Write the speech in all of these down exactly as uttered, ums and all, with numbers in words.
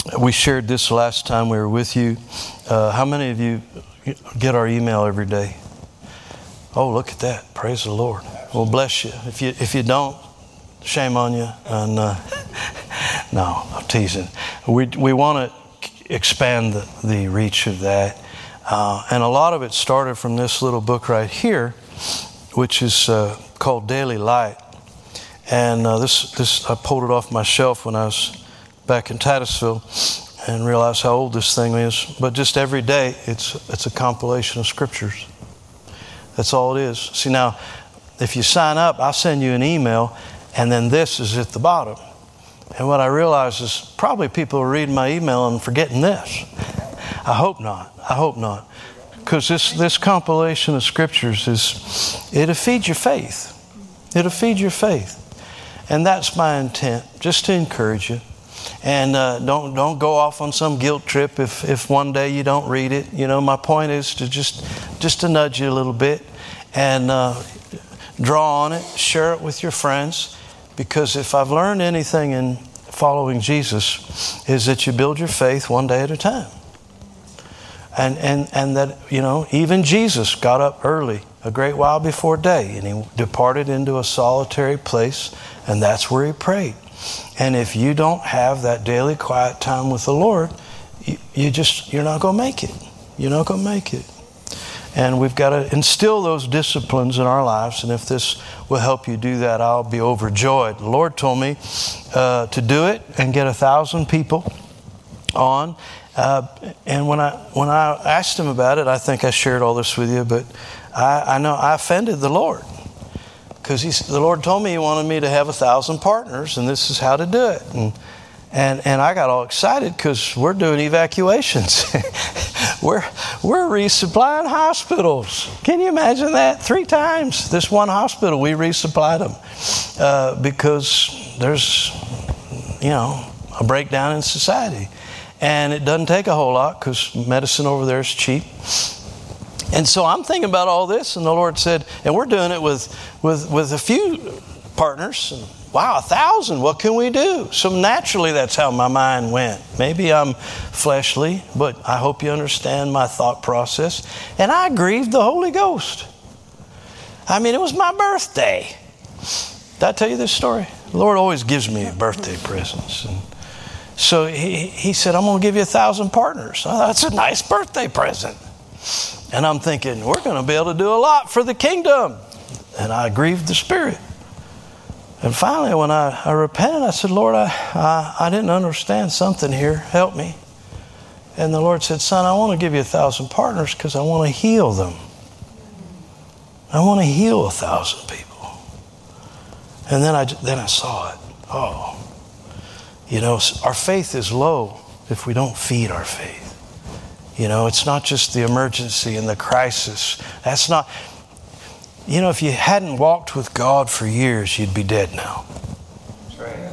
we shared this last time we were with you. Uh, how many of you get our email every day? Oh, look at that. Praise the Lord. Well, bless you. If you if you don't, shame on you. And uh, no, I'm teasing. We we want to expand the, the reach of that. Uh, and a lot of it started from this little book right here, which is uh, called Daily Light. And uh, this this I pulled it off my shelf when I was back in Titusville and realized how old this thing is. But just every day, it's it's a compilation of scriptures. That's all it is. See, now, if you sign up, I'll send you an email, and then this is at the bottom. And what I realize is probably people are reading my email and forgetting this. I hope not. I hope not. Because this, this compilation of scriptures is, it'll feed your faith. It'll feed your faith. And that's my intent, just to encourage you. And uh, don't don't go off on some guilt trip if, if one day you don't read it. You know, my point is to just just to nudge you a little bit and uh, draw on it, share it with your friends. Because if I've learned anything in following Jesus, is that you build your faith one day at a time. And and and that, you know, even Jesus got up early, a great while before day, and he departed into a solitary place, and that's where he prayed. And if you don't have that daily quiet time with the Lord, you, you just, you're not going to make it. You're not going to make it. And we've got to instill those disciplines in our lives. And if this will help you do that, I'll be overjoyed. The Lord told me uh, to do it and get a thousand people on. Uh, and when I when I asked him about it, I think I shared all this with you, but I, I know I offended the Lord. Because the Lord told me He wanted me to have a thousand partners, and this is how to do it. And and, and I got all excited because we're doing evacuations. we're we're resupplying hospitals. Can you imagine that? Three times this one hospital we resupplied them uh, because there's, you know, a breakdown in society, and it doesn't take a whole lot because medicine over there is cheap. And so I'm thinking about all this, and the Lord said, and we're doing it with with, with a few partners. And wow, a thousand, what can we do? So naturally, that's how my mind went. Maybe I'm fleshly, but I hope you understand my thought process. And I grieved the Holy Ghost. I mean, it was my birthday. Did I tell you this story? The Lord always gives me birthday presents. And so he, he said, I'm going to give you a thousand partners. Oh, that's a nice birthday present. And I'm thinking, we're going to be able to do a lot for the kingdom. And I grieved the Spirit. And finally, when I, I repented, I said, Lord, I, I, I didn't understand something here. Help me. And the Lord said, son, I want to give you a thousand partners because I want to heal them. I want to heal a thousand people. And then I, then I saw it. Oh, you know, our faith is low if we don't feed our faith. You know, it's not just the emergency and the crisis. That's not, you know, if you hadn't walked with God for years, you'd be dead now. That's right.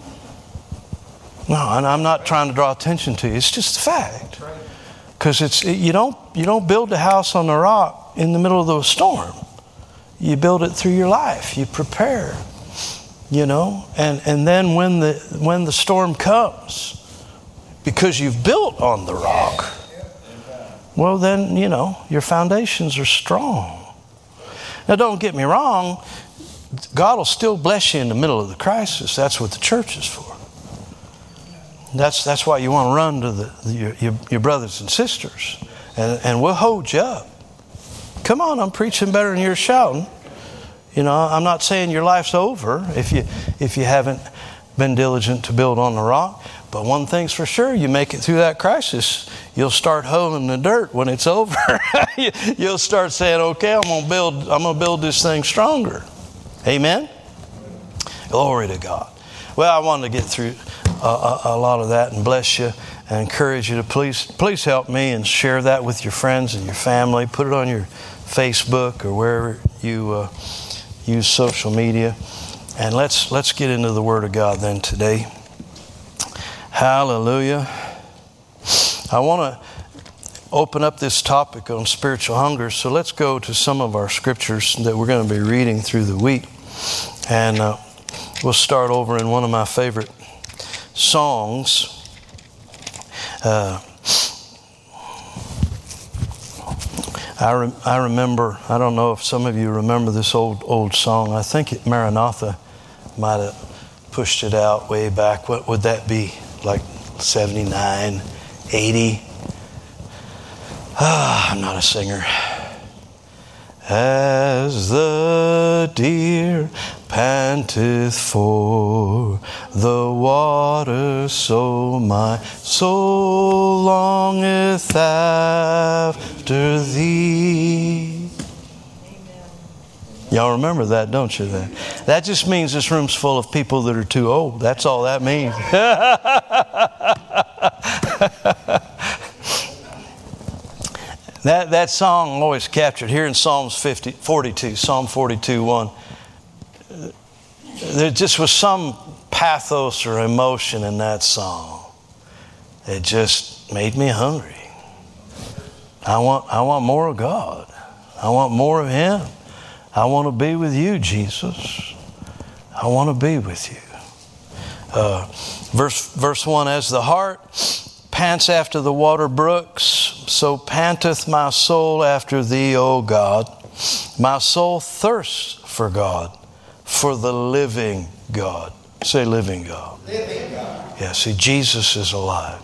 No, and I'm not trying to draw attention to you. It's just a fact. Because it's you don't you don't build a house on the rock in the middle of the storm. You build it through your life. You prepare. You know, and and then when the when the storm comes, because you've built on the rock. Well, then, you know, your foundations are strong. Now, don't get me wrong. God will still bless you in the middle of the crisis. That's what the church is for. That's that's why you want to run to the, your, your, your brothers and sisters. And, and we'll hold you up. Come on, I'm preaching better than you're shouting. You know, I'm not saying your life's over if you if you haven't been diligent to build on the rock. But one thing's for sure, you make it through that crisis, you'll start hoeing the dirt when it's over. You'll start saying, okay, I'm going to build, I'm going to build this thing stronger. Amen? Glory to God. Well, I wanted to get through a, a, a lot of that and bless you and encourage you to please, please help me and share that with your friends and your family. Put it on your Facebook or wherever you uh, use social media. And let's let's get into the Word of God then today. Hallelujah. I want to open up this topic on spiritual hunger. So let's go to some of our scriptures that we're going to be reading through the week. And uh, we'll start over in one of my favorite songs. Uh, I, re- I remember, I don't know if some of you remember this old old song. I think it, Maranatha might have pushed it out way back. What would that be? Like seventy-nine, eighty? Ah, I'm not a singer. As the deer panteth for the water, so my soul longeth after thee. Y'all remember that, don't you? That that just means this room's full of people that are too old. That's all that means. That that song always captured here in Psalms fifty, forty-two, Psalm forty-two, one. There just was some pathos or emotion in that song. It just made me hungry. I want I want more of God. I want more of Him. I want to be with you, Jesus. I want to be with you. Uh, verse verse one, as the hart pants after the water brooks, so panteth my soul after thee, O God. My soul thirsts for God, for the living God. Say living God. Living God. Yeah, see, Jesus is alive.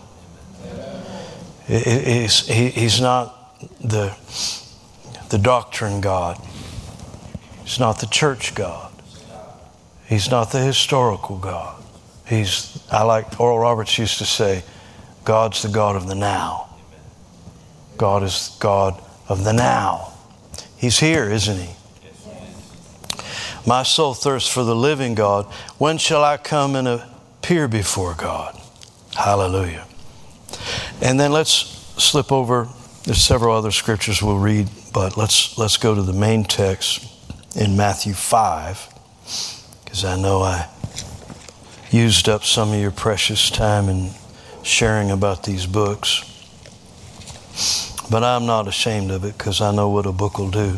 He's, he's not the, the doctrine God. He's not the church God. He's not the historical God. He's, I like Oral Roberts used to say, God's the God of the now. God is God of the now. He's here, isn't He? My soul thirsts for the living God. When shall I come and appear before God? Hallelujah. And then let's slip over. There's several other scriptures we'll read, but let's let's go to the main text in Matthew five, because I know I used up some of your precious time in sharing about these books. But I'm not ashamed of it, because I know what a book will do.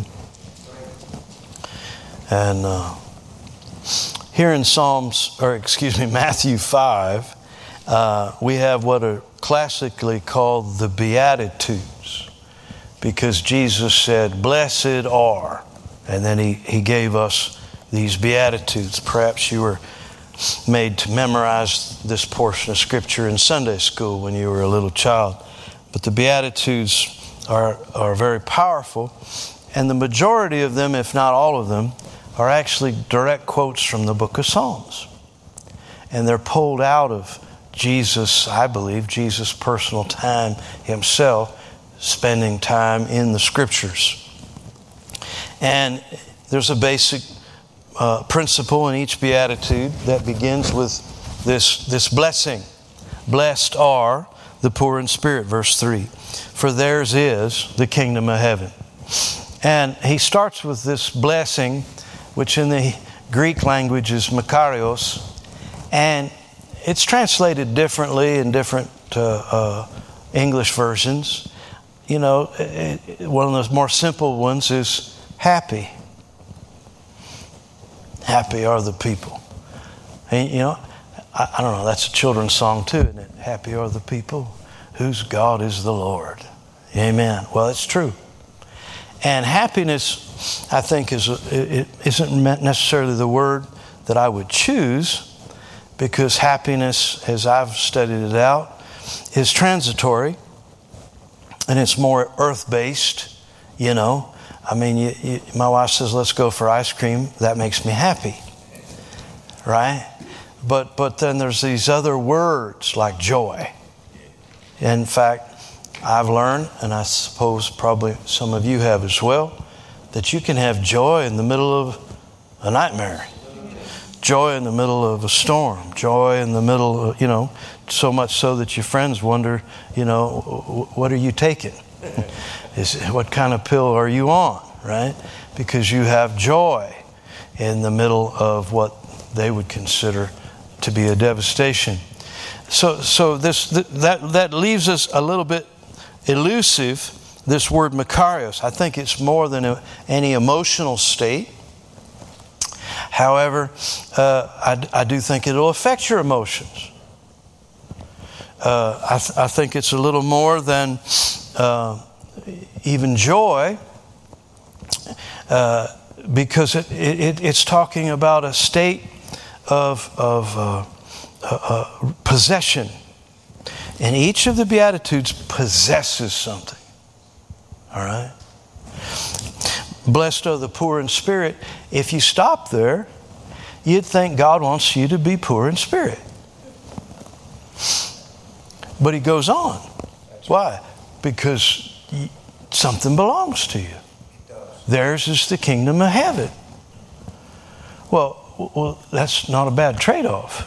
And uh, here in Psalms, or excuse me, Matthew five, uh, we have what are classically called the Beatitudes, because Jesus said, blessed are, and then he, he gave us these Beatitudes. Perhaps you were made to memorize this portion of Scripture in Sunday school when you were a little child. But the Beatitudes are, are very powerful, and the majority of them, if not all of them, are actually direct quotes from the book of Psalms. And they're pulled out of Jesus, I believe, Jesus' personal time himself, spending time in the Scriptures. And there's a basic uh, principle in each Beatitude that begins with this, this blessing. Blessed are the poor in spirit, verse three, for theirs is the kingdom of heaven. And he starts with this blessing, which in the Greek language is makarios, and it's translated differently in different uh, uh, English versions. You know, it, it, one of those more simple ones is happy. Happy are the people. And, you know, I, I don't know, that's a children's song too, isn't it? Happy are the people whose God is the Lord. Amen. Well, it's true. And happiness, I think, is it isn't necessarily the word that I would choose, because happiness, as I've studied it out, is transitory, and it's more earth-based. You know, I mean, you, you, my wife says, "Let's go for ice cream." That makes me happy, right? But but then there's these other words like joy. In fact, I've learned, and I suppose probably some of you have as well, that you can have joy in the middle of a nightmare. Joy in the middle of a storm. Joy in the middle of, you know, so much so that your friends wonder, you know, what are you taking? Is, what kind of pill are you on, right? Because you have joy in the middle of what they would consider to be a devastation. So so this that that leaves us a little bit elusive, this word makarios. I think it's more than a, any emotional state. However, uh, I, I do think it'll affect your emotions. uh, I, th- I think it's a little more than uh, even joy, uh, because it, it, it's talking about a state of, of uh, uh, uh, possession. And each of the Beatitudes possesses something. All right? Blessed are the poor in spirit. If you stop there, you'd think God wants you to be poor in spirit. But he goes on. Why? Because something belongs to you. Theirs is the kingdom of heaven. Well, well, that's not a bad trade-off.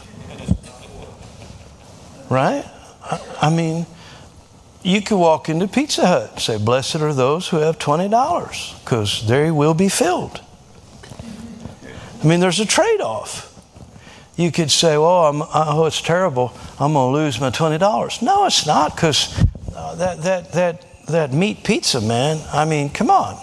Right? I mean, you could walk into Pizza Hut and say, blessed are those who have twenty dollars, because they will be filled. I mean, there's a trade-off. You could say, well, I'm, oh, it's terrible. I'm going to lose my twenty dollars. No, it's not, because uh, that, that, that, that meat pizza, man, I mean, come on.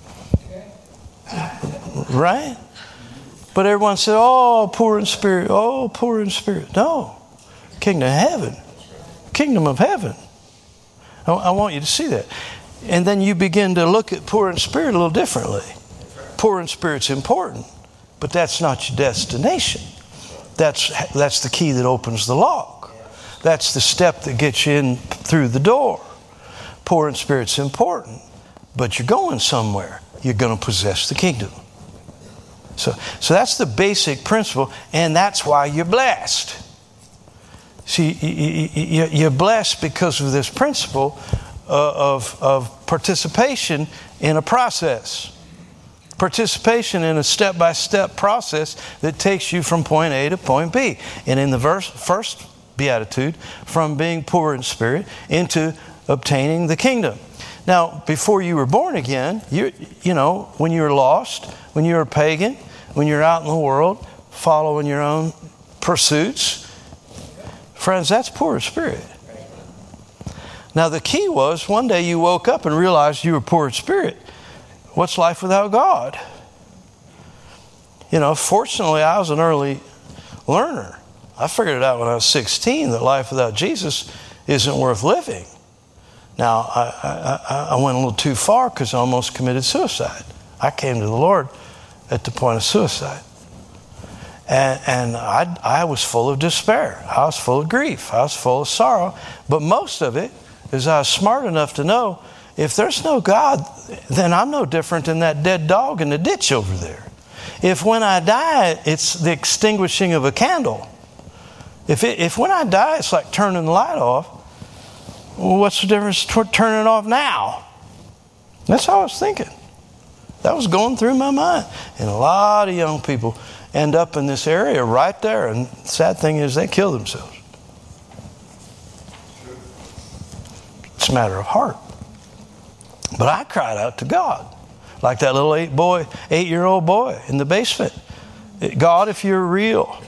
Right? But everyone said, oh, poor in spirit. Oh, poor in spirit. No. Kingdom of heaven. Kingdom of heaven. I, I want you to see that. And then you begin to look at poor in spirit a little differently. Poor in spirit's important, but that's not your destination. That's, that's the key that opens the lock. That's the step that gets you in through the door. Poor in spirit's important, but you're going somewhere. You're going to possess the kingdom. So, so that's the basic principle, and that's why you're blessed. See, you're blessed because of this principle of, of participation in a process. Participation in a step-by-step process that takes you from point A to point B. And in the verse, first beatitude, from being poor in spirit into obtaining the kingdom. Now, before you were born again, you you know, when you were lost, when you were a pagan, when you're out in the world following your own pursuits, friends, that's poor in spirit. Now, the key was one day you woke up and realized you were poor in spirit. What's life without God? You know, fortunately, I was an early learner. I figured it out when I was sixteen that life without Jesus isn't worth living. Now, I, I, I went a little too far because I almost committed suicide. I came to the Lord at the point of suicide. And, and I, I was full of despair. I was full of grief. I was full of sorrow. But most of it is I was smart enough to know if there's no God, then I'm no different than that dead dog in the ditch over there. If when I die, it's the extinguishing of a candle. If, it, if when I die, it's like turning the light off, well, what's the difference toward turning it off now? That's how I was thinking. That was going through my mind. And a lot of young people end up in this area right there. And the sad thing is they kill themselves. It's a matter of heart. But I cried out to God. Like that little eight boy, eight-year-old boy in the basement. God, if you're real,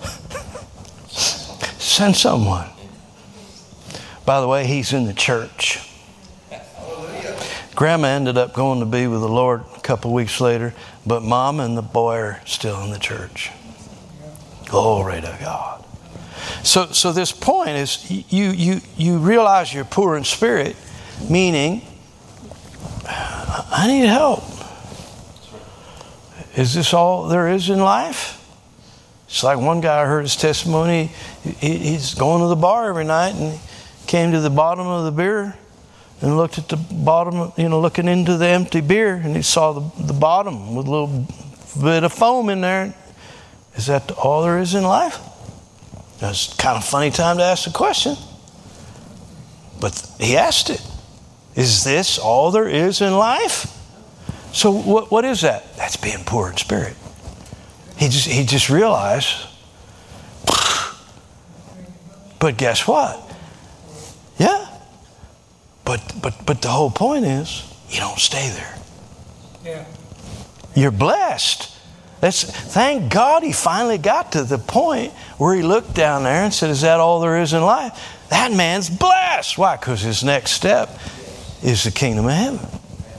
send someone. By the way, he's in the church. Grandma ended up going to be with the Lord a couple weeks later, but Mom and the boy are still in the church. Glory to God. So, so this point is you, you, you realize you're poor in spirit, meaning I need help. Is this all there is in life? It's like one guy, I heard his testimony. He, he's going to the bar every night and came to the bottom of the beer and looked at the bottom, you know, looking into the empty beer, and he saw the, the bottom with a little bit of foam in there. Is that all there is in life? That's kind of a funny time to ask the question. But he asked it. Is this all there is in life? So what, what is that? That's being poor in spirit. He just, he just realized. But guess what? Yeah. But but but the whole point is you don't stay there. Yeah. You're blessed. That's, thank God he finally got to the point where he looked down there and said, is that all there is in life? That man's blessed. Why? Because his next step is the kingdom of heaven.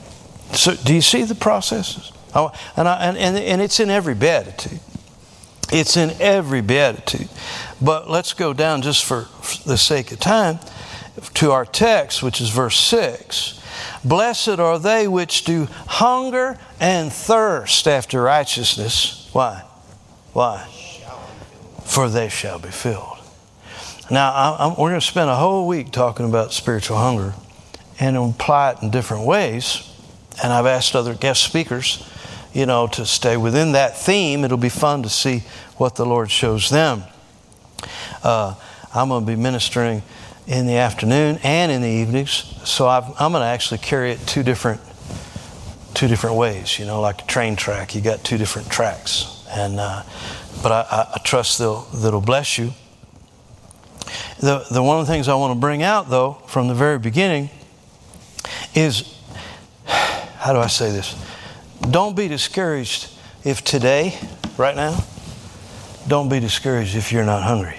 So do you see the processes? Oh, and, I, and, and, and it's in every beatitude. It's in every beatitude. But let's go down just for, for the sake of time to our text, which is verse six. Blessed are they which do hunger and thirst after righteousness. Why? Why? For they shall be filled. Now, I, I'm, we're going to spend a whole week talking about spiritual hunger and apply it in different ways. And I've asked other guest speakers, you know, to stay within that theme. It'll be fun to see what the Lord shows them. Uh, I'm going to be ministering in the afternoon and in the evenings, so I've, I'm going to actually carry it two different, two different ways. You know, like a train track, you got two different tracks, and uh, but I, I trust they'll that'll bless you. The the one of the things I want to bring out though from the very beginning is, how do I say this? Don't be discouraged if today, right now, don't be discouraged if you're not hungry.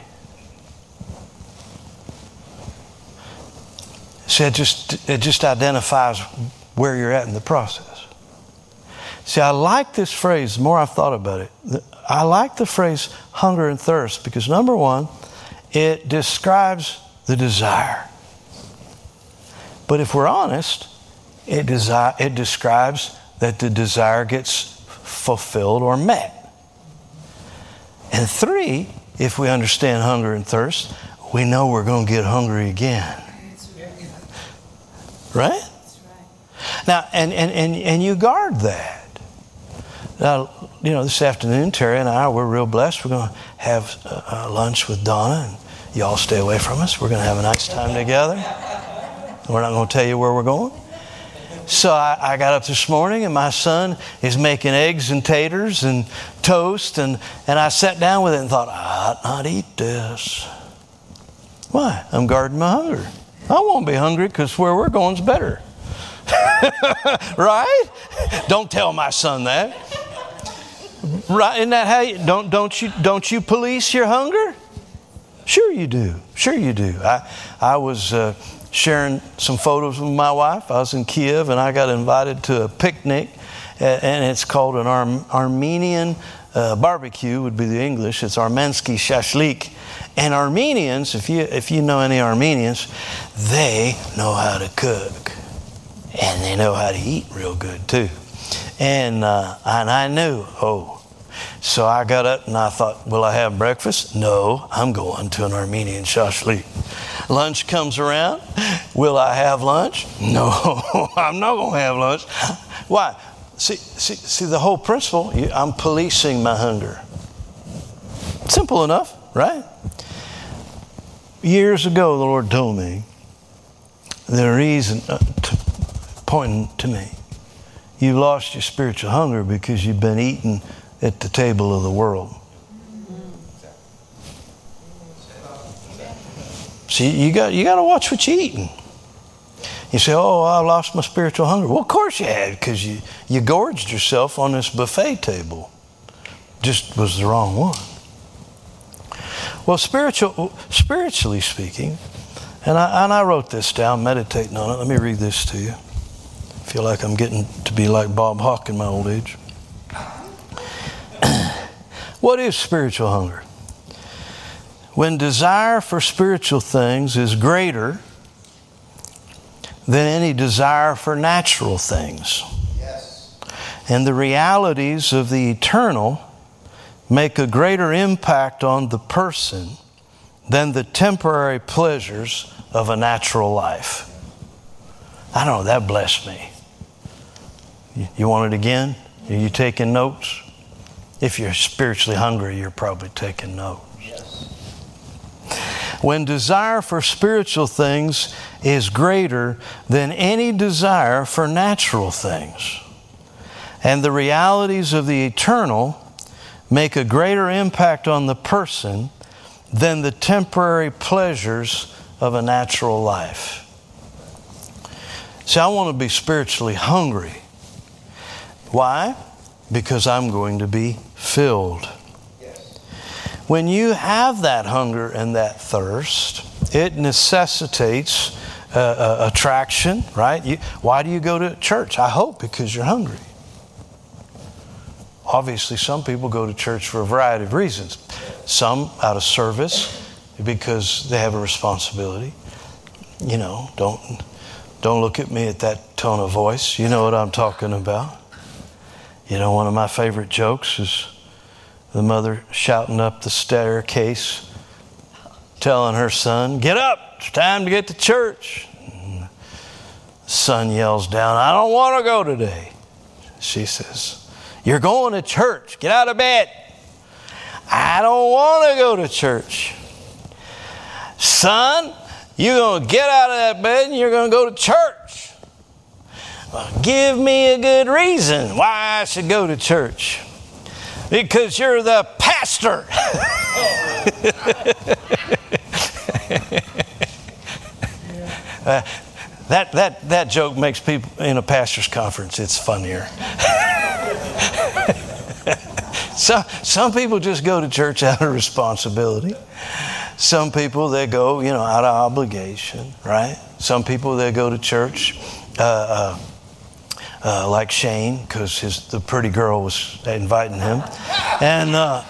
See, it just, it just identifies where you're at in the process. See, I like this phrase, the more I've thought about it. I like the phrase hunger and thirst because, number one, it describes the desire. But if we're honest, it, desi- it describes that the desire gets fulfilled or met. And three, if we understand hunger and thirst, we know we're going to get hungry again. Right? Now, and, and, and, and you guard that. Now, you know, this afternoon, Terry and I, we're real blessed. We're going to have uh, lunch with Donna, and y'all stay away from us. We're going to have a nice time together. We're not going to tell you where we're going. So I, I got up this morning, and my son is making eggs and taters and toast, and, and I sat down with it and thought, I ought not eat this. Why? I'm guarding my hunger. I won't be hungry because where we're going is better. Right? Don't tell my son that. Right? Isn't that how you, don't, don't you, don't you police your hunger? Sure you do. Sure you do. I, I was uh, sharing some photos with my wife. I was in Kiev and I got invited to a picnic, and it's called an Ar- Armenian uh, barbecue would be the English. It's Armensky shashlik. And Armenians, if you if you know any Armenians, they know how to cook, and they know how to eat real good too. And uh, and I knew, oh, so I got up and I thought, will I have breakfast? No, I'm going to an Armenian shashlik. Lunch comes around. Will I have lunch? No, I'm not going to have lunch. Why? See, see, see the whole principle. I'm policing my hunger. Simple enough, right? Years ago, the Lord told me the reason, uh, to, pointing to me, you lost your spiritual hunger because you've been eating at the table of the world. See, you got you got to watch what you're eating. You say, "Oh, I lost my spiritual hunger." Well, of course you had, because you you gorged yourself on this buffet table. Just was the wrong one. Well, spiritual, spiritually speaking, and I, and I wrote this down, meditating on it. Let me read this to you. I feel like I'm getting to be like Bob Hawke in my old age. What is spiritual hunger? When desire for spiritual things is greater than any desire for natural things. Yes. And the realities of the eternal make a greater impact on the person than the temporary pleasures of a natural life. I don't know, that blessed me. You, you want it again? Are you taking notes? If you're spiritually hungry, you're probably taking notes. Yes. When desire for spiritual things is greater than any desire for natural things, and the realities of the eternal make a greater impact on the person than the temporary pleasures of a natural life. See, I want to be spiritually hungry. Why? Because I'm going to be filled. Yes. When you have that hunger and that thirst, it necessitates uh, uh, attraction, right? You, why do you go to church? I hope because you're hungry. obviously some people go to church for a variety of reasons. Some out of service because they have a responsibility. You know, don't don't look at me at that tone of voice. You know what I'm talking about. You know, one of my favorite jokes is the mother shouting up the staircase, telling her son, "Get up, it's time to get to church." And the son yells down, "I don't want to go today." She says, "You're going to church. Get out of bed." "I don't want to go to church." "Son, you're going to get out of that bed and you're going to go to church." "Well, give me a good reason why I should go to church." "Because you're the pastor." uh, that, that, that joke makes people in a pastor's conference, it's funnier. So, some people just go to church out of responsibility. Some people, they go, you know, out of obligation, right? Some people, they go to church uh, uh, uh, like Shane, because his the pretty girl was inviting him. And uh,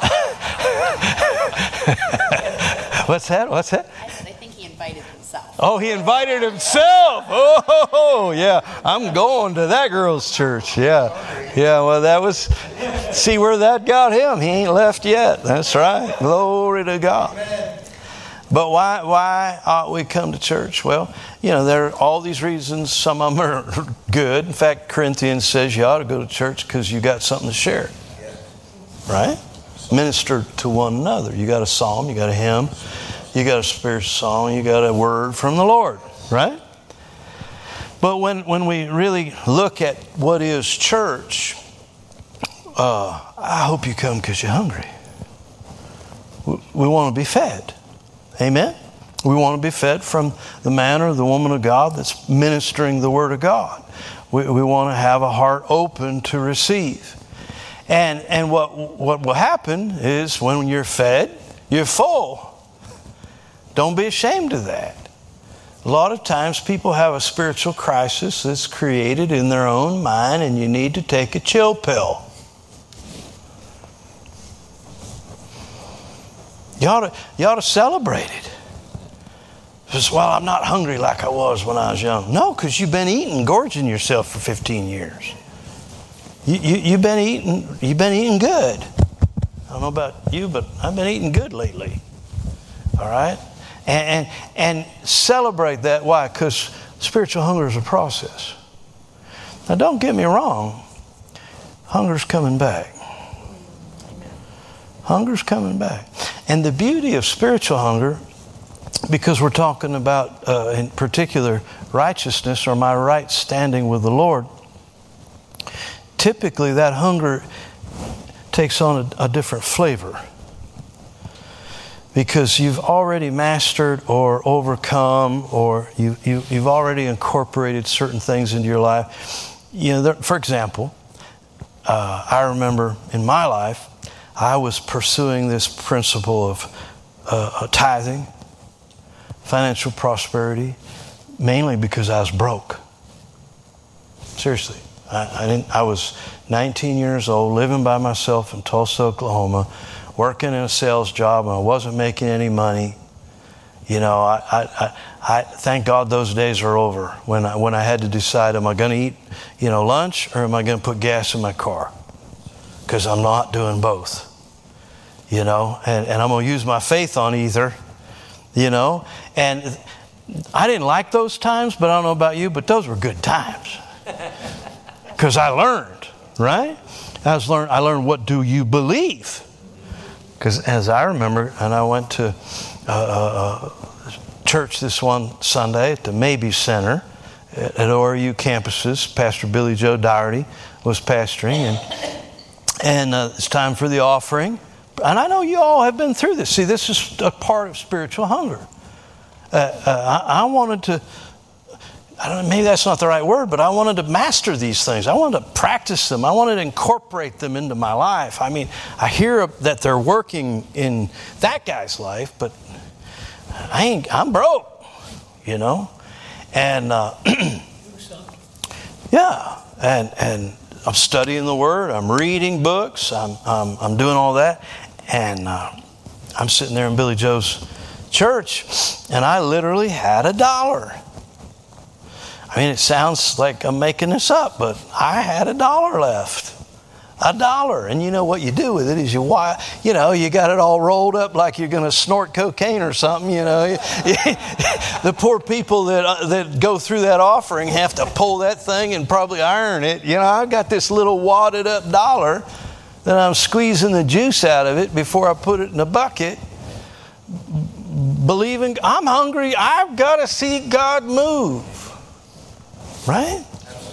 what's that? What's that? I said, I think he invited himself. Oh, he invited himself. Oh, yeah. I'm going to that girl's church. Yeah. Yeah, well, that was, see where that got him. He ain't left yet. That's right. Glory to God. But why why ought we come to church? Well, you know, there are all these reasons. Some of them are good. In fact, Corinthians says you ought to go to church because you got something to share. Right? Minister to one another. You got a psalm, you got a hymn, you got a spiritual song, you got a word from the Lord. Right? But when, when we really look at what is church, uh, I hope you come because you're hungry. We, we want to be fed. Amen? We want to be fed from the man or the woman of God that's ministering the Word of God. We, we want to have a heart open to receive. And, and what, what will happen is when you're fed, you're full. Don't be ashamed of that. A lot of times people have a spiritual crisis that's created in their own mind, and you need to take a chill pill. You ought to, you ought to celebrate it. Because, well, I'm not hungry like I was when I was young. No, because you've been eating, gorging yourself for fifteen years. You, you, you've been eating, you've been eating good. I don't know about you, but I've been eating good lately. All right? And, and, and celebrate that. Why? Because spiritual hunger is a process. Now, don't get me wrong. Hunger's coming back. Hunger's coming back. And the beauty of spiritual hunger, because we're talking about, uh, in particular, righteousness or my right standing with the Lord, typically that hunger takes on a, a different flavor. Because you've already mastered or overcome, or you, you, you've already incorporated certain things into your life. You know, there, for example, uh, I remember in my life, I was pursuing this principle of uh, tithing, financial prosperity, mainly because I was broke. Seriously, I, I didn't. I was nineteen years old, living by myself in Tulsa, Oklahoma, working in a sales job, and I wasn't making any money. You know, I, I, I, I thank God those days are over. When I, when I had to decide, am I going to eat, you know, lunch, or am I going to put gas in my car? Because I'm not doing both, you know, and, and I'm going to use my faith on either, you know. And I didn't like those times, but I don't know about you, but those were good times because I learned, right? I was learned. I learned, what do you believe? Because as I remember, and I went to uh, church this one Sunday at the Maybe Center at, at O R U campuses. Pastor Billy Joe Dougherty was pastoring, and and uh, it's time for the offering. And I know you all have been through this. See, this is a part of spiritual hunger. Uh, uh, I, I wanted to, I don't know, maybe that's not the right word, but I wanted to master these things. I wanted to practice them. I wanted to incorporate them into my life. I mean, I hear that they're working in that guy's life, but I ain't, I'm broke, you know? And, uh, yeah, and, and I'm studying the Word. I'm reading books. I'm, I'm, I'm doing all that. And uh, I'm sitting there in Billy Joe's church, and I literally had a dollar. I mean, it sounds like I'm making this up, but I had a dollar left. A dollar. And you know what you do with it is you, you know, you got it all rolled up like you're going to snort cocaine or something, you know. The poor people that uh, that go through that offering have to pull that thing and probably iron it. You know, I got this little wadded up dollar that I'm squeezing the juice out of it before I put it in a bucket, believing I'm hungry. I've got to see God move. Right?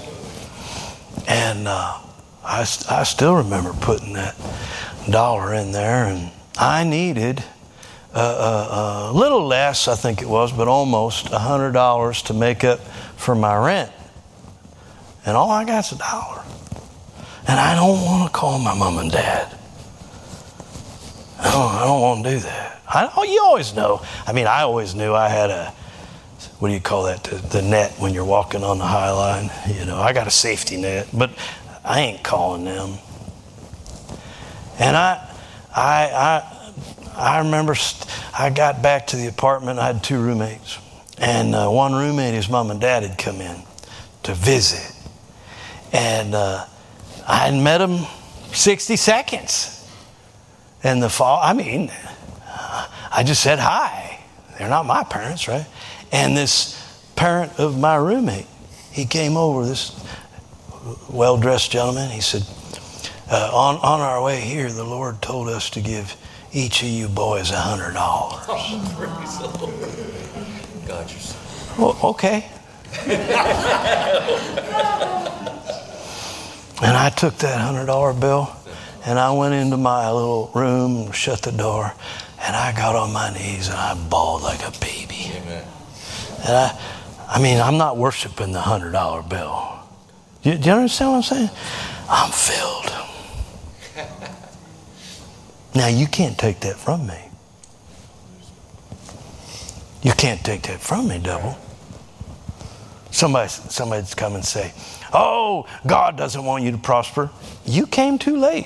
And uh, I, I still remember putting that dollar in there, and I needed a, a, a little less, I think it was, but almost one hundred dollars to make up for my rent. And all I got is a dollar. And I don't want to call my mom and dad. I don't, I don't want to do that. I, oh, you always know. I mean, I always knew I had a, what do you call that, the, the net when you're walking on the High Line. You know, I got a safety net, but I ain't calling them. And I, I, I, I remember st- I got back to the apartment. I had two roommates, and uh, one roommate, his mom and dad had come in to visit, and uh, I hadn't met them sixty seconds. And the fall, I mean, I just said hi. They're not my parents, right? And this parent of my roommate, he came over, this well-dressed gentleman. He said, uh, on, on our way here, the Lord told us to give each of you boys one hundred dollars. Oh, praise the Lord. God, you're so... Well, okay. And I took that one hundred dollar bill, and I went into my little room, shut the door, and I got on my knees, and I bawled like a baby. Amen. And I, I mean, I'm not worshiping the one hundred dollar bill. Do you, do you understand what I'm saying? I'm filled. Now, you can't take that from me. You can't take that from me, devil. Somebody, somebody's come and say, oh, God doesn't want you to prosper. You came too late.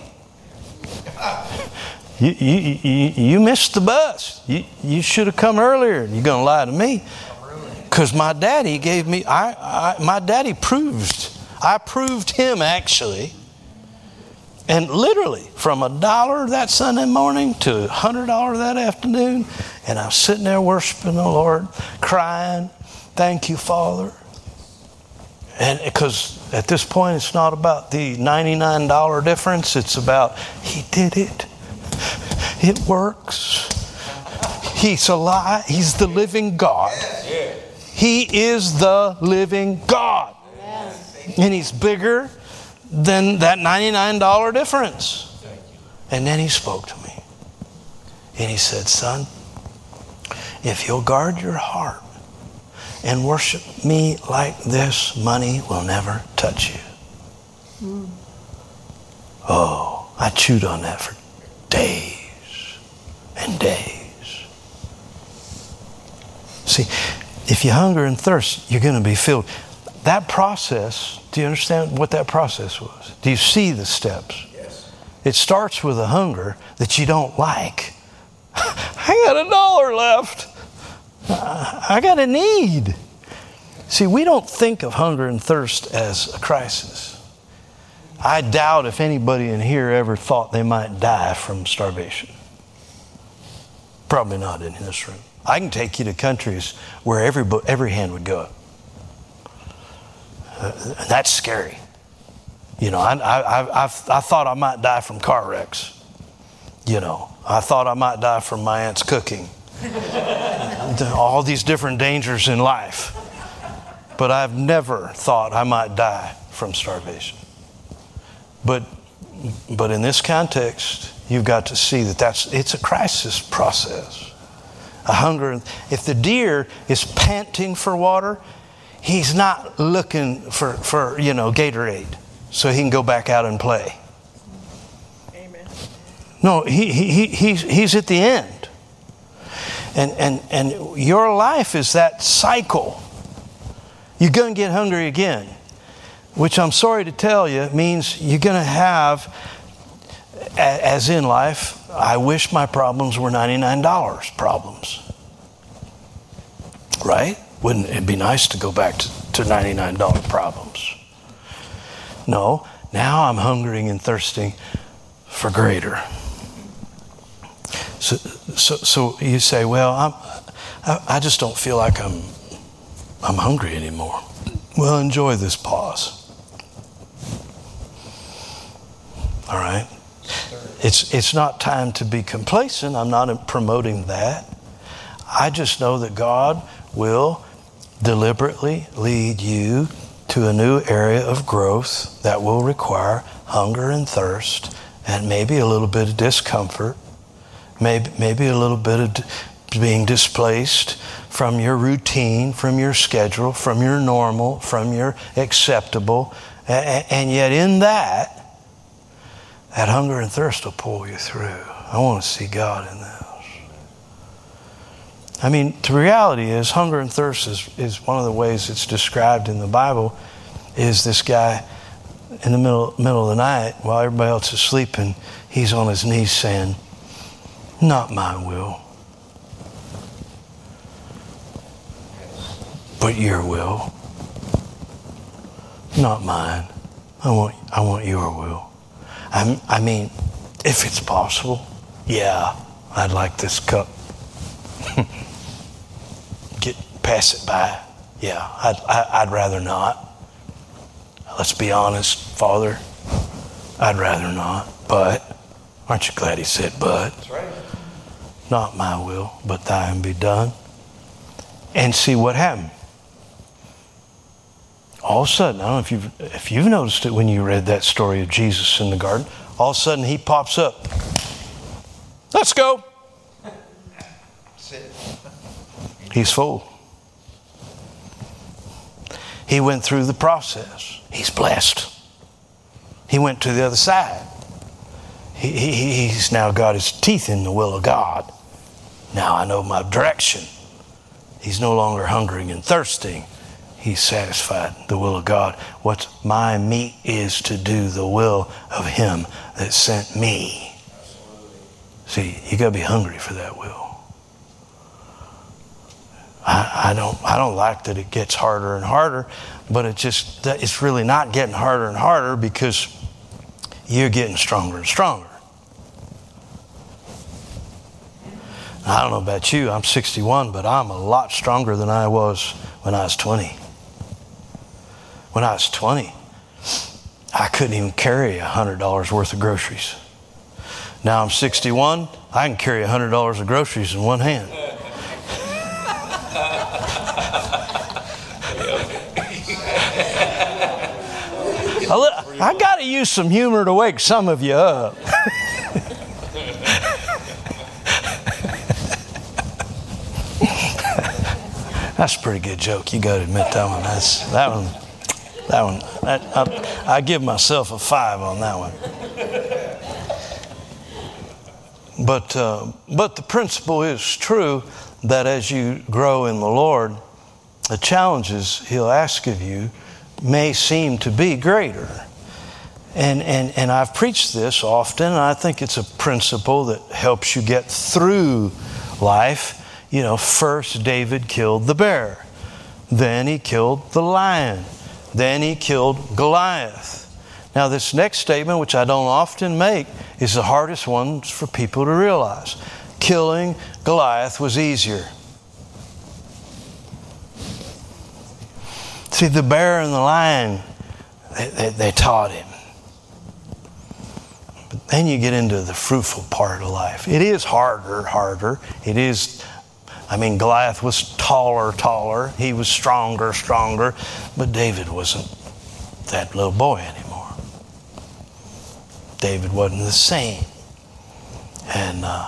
You, you, you, you missed the bus. You, you should have come earlier. You're going to lie to me. Because my daddy gave me, I, I, my daddy proved, I proved him actually. And literally from a dollar that Sunday morning to one hundred dollars that afternoon, and I was sitting there worshiping the Lord, crying, thank you, Father. And because at this point, it's not about the ninety-nine dollars difference. It's about, he did it. It works. He's alive. He's the living God. He is the living God. And he's bigger than that ninety-nine dollars difference. And then he spoke to me. And he said, son, if you'll guard your heart and worship me like this, money will never touch you. Mm. Oh, I chewed on that for days and days. See, if you hunger and thirst, you're going to be filled. That process, do you understand what that process was? Do you see the steps? Yes. It starts with a hunger that you don't like. I got a dollar left. I got a need. See, we don't think of hunger and thirst as a crisis. I doubt if anybody in here ever thought they might die from starvation. Probably not in this room. I can take you to countries where every every hand would go up. Uh, that's scary. You know, I, I, I, I thought I might die from car wrecks. You know, I thought I might die from my aunt's cooking. All these different dangers in life. But I've never thought I might die from starvation. But, but in this context, you've got to see that that's, it's a crisis process. A hunger. If the deer is panting for water, he's not looking for, for you know, Gatorade so he can go back out and play. Amen. No, he, he, he's, he's at the end. And, and, and your life is that cycle. You're going to get hungry again. which I'm sorry to tell you means you're going to have, as in life, I wish my problems were ninety-nine dollars problems. Right? Wouldn't it be nice to go back to, to ninety-nine dollars problems? No, now I'm hungering and thirsting for greater. So, so, so you say, well, I'm, I, I just don't feel like I'm, I'm hungry anymore. Well, enjoy this pause. All right? It's, it's not time to be complacent. I'm not promoting that. I just know that God will deliberately lead you to a new area of growth that will require hunger and thirst and maybe a little bit of discomfort, maybe, maybe a little bit of d- being displaced from your routine, from your schedule, from your normal, from your acceptable. And, and yet in that, that hunger and thirst will pull you through. I want to see God in this. I mean, the reality is hunger and thirst is, is one of the ways it's described in the Bible is this guy in the middle, middle of the night while everybody else is sleeping, he's on his knees saying, not my will, but your will. Not mine. I want, I want your will. I, I mean, if it's possible, yeah, I'd like this cup. Get pass it by. Yeah, I'd, I, I'd rather not. Let's be honest, Father. I'd rather not. But aren't you glad he said but? That's right. Not my will, but thine be done. And see what happened. All of a sudden, I don't know if you've, if you've noticed it when you read that story of Jesus in the garden, all of a sudden he pops up. Let's go. He's full. He went through the process. He's blessed. He went to the other side. He, he, he's now got his teeth in the will of God. Now I know my direction. He's no longer hungering and thirsting. He's satisfied the will of God. What's my meat is to do the will of him that sent me. See, you got to be hungry for that will. I, I don't I don't like that it gets harder and harder, but it just it's really not getting harder and harder because you're getting stronger and stronger. I don't know about you, I'm sixty-one, but I'm a lot stronger than I was when I was twenty. When I was twenty, I couldn't even carry one hundred dollars worth of groceries. Now I'm sixty-one, I can carry one hundred dollars of groceries in one hand. I got to use some humor to wake some of you up. That's a pretty good joke. You got to admit that one. That's that one. That one. That, I, I give myself a five on that one. But uh, but the principle is true that as you grow in the Lord, the challenges He'll ask of you may seem to be greater. And, and, and I've preached this often, and I think it's a principle that helps you get through life. You know, first David killed the bear. Then he killed the lion. Then he killed Goliath. Now this next statement, which I don't often make, is the hardest one for people to realize. Killing Goliath was easier. See, the bear and the lion, they, they, they taught him. But then you get into the fruitful part of life. It is harder, harder. It is, I mean, Goliath was taller, taller. He was stronger, stronger. But David wasn't that little boy anymore. David wasn't the same. And uh,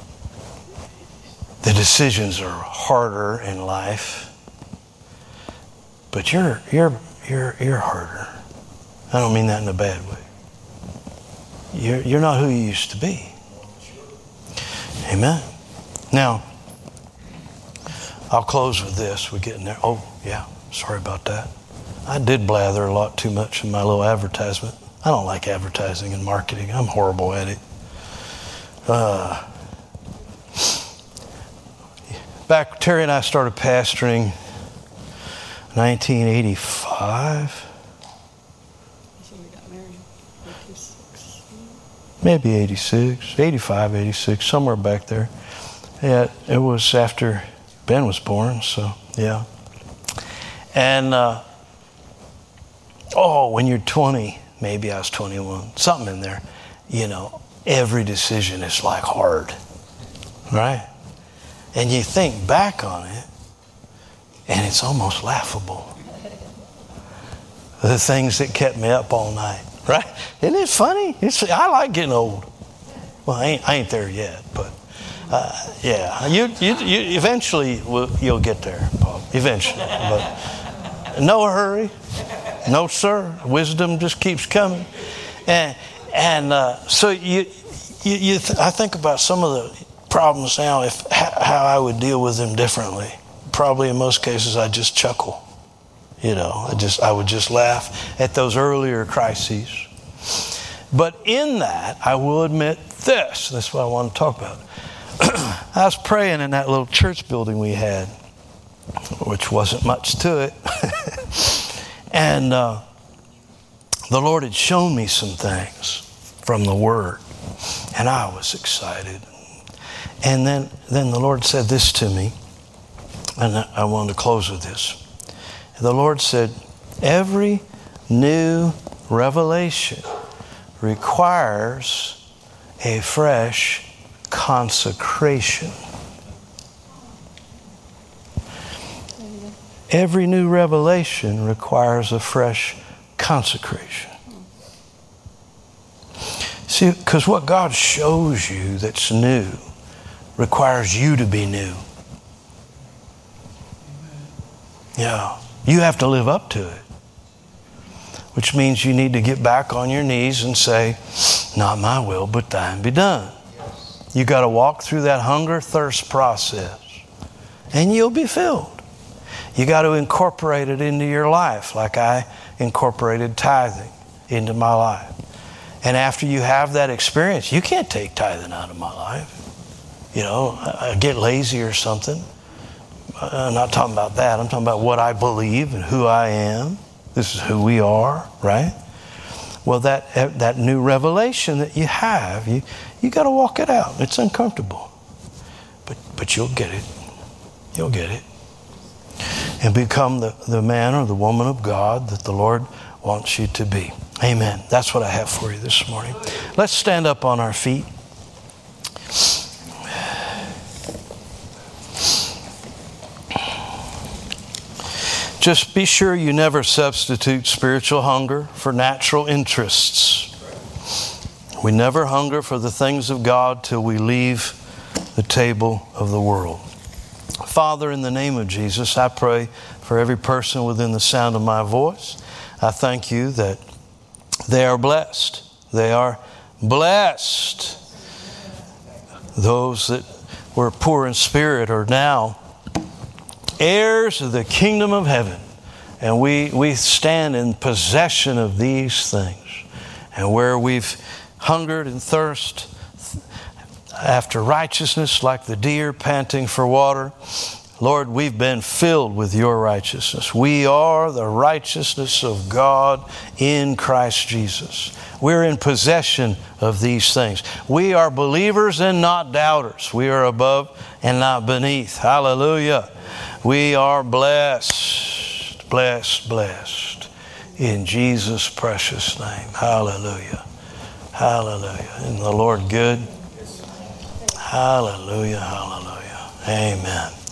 the decisions are harder in life. But you're you're you're you're harder. I don't mean that in a bad way. You're you're not who you used to be. Amen. Now, I'll close with this. We're getting there. Oh, yeah. Sorry about that. I did blather a lot too much in my little advertisement. I don't like advertising and marketing. I'm horrible at it. Uh, back, Terry and I started pastoring nineteen eighty-five. So we got married in eighty-six. Maybe eighty-six, eighty-five, eighty-six, somewhere back there. Yeah, it was after Ben was born, so yeah. And, uh, oh, when you're twenty, maybe I was twenty-one, something in there, you know, every decision is like hard, right? And you think back on it, and it's almost laughable. The things that kept me up all night, right? Isn't it funny? It's, I like getting old. Well, I ain't, I ain't there yet, but uh, yeah, you, you, you eventually will, you'll get there, Paul. Eventually, but no hurry, no sir. Wisdom just keeps coming, and and uh, so you, you, you th- I think about some of the problems now, if how I would deal with them differently. Probably in most cases, I just chuckle. You know, I just I would just laugh at those earlier crises. But in that, I will admit this. That's what I want to talk about. I was praying in that little church building we had, which wasn't much to it. And uh, the Lord had shown me some things from the Word. And I was excited. And then, then the Lord said this to me. And I wanted to close with this. The Lord said, every new revelation requires a fresh consecration. Every new revelation requires a fresh consecration. See, because what God shows you that's new requires you to be new. Yeah. You have to live up to it. Which means you need to get back on your knees and say, not my will, but thine be done. You got to walk through that hunger thirst process, and you'll be filled. You got to incorporate it into your life, like I incorporated tithing into my life. And after you have that experience, you can't take tithing out of my life. You know, I get lazy or something. I'm not talking about that. I'm talking about what I believe and who I am. This is who we are, right? Well, that that new revelation that you have, you you got to walk it out. It's uncomfortable, but but you'll get it. You'll get it, and become the the man or the woman of God that the Lord wants you to be. Amen. That's what I have for you this morning. Let's stand up on our feet. Just be sure you never substitute spiritual hunger for natural interests. We never hunger for the things of God till we leave the table of the world. Father, in the name of Jesus, I pray for every person within the sound of my voice. I thank you that they are blessed. They are blessed. Those that were poor in spirit are now heirs of the kingdom of heaven. And we, we stand in possession of these things. And where we've hungered and thirst after righteousness like the deer panting for water, Lord, we've been filled with your righteousness. We are the righteousness of God in Christ Jesus. We're in possession of these things. We are believers and not doubters. We are above and not beneath. Hallelujah. We are blessed, blessed, blessed in Jesus' precious name. Hallelujah. Hallelujah. Isn't the Lord good? Hallelujah, hallelujah. Amen.